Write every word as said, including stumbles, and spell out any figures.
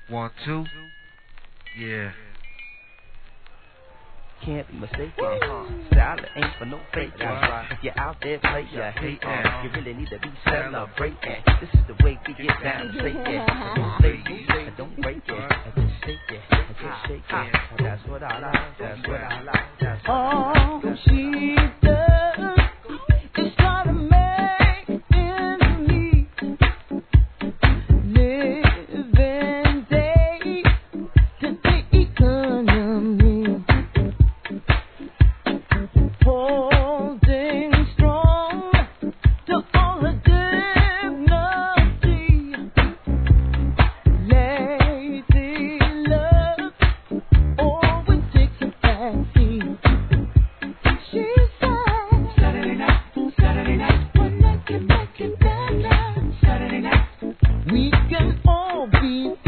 One, two. Yeah. Can't be mistaken. Uh-huh. Style ain't for no fake. Right. If you're out there, play your hate. Uh, you really need to be celebrating. This is the way we get down. Shake it. Don't play it. Don't break it. Just shake it. Just shake it. That's what I like. That's what I like. That's what I like. All she does is try to make ends meet. Living day to the economy. Holding strong to all the dignity. Lazy love always takes a backseat. She said, Saturday night, Saturday night, when I get back in bed, Saturday night, we can all be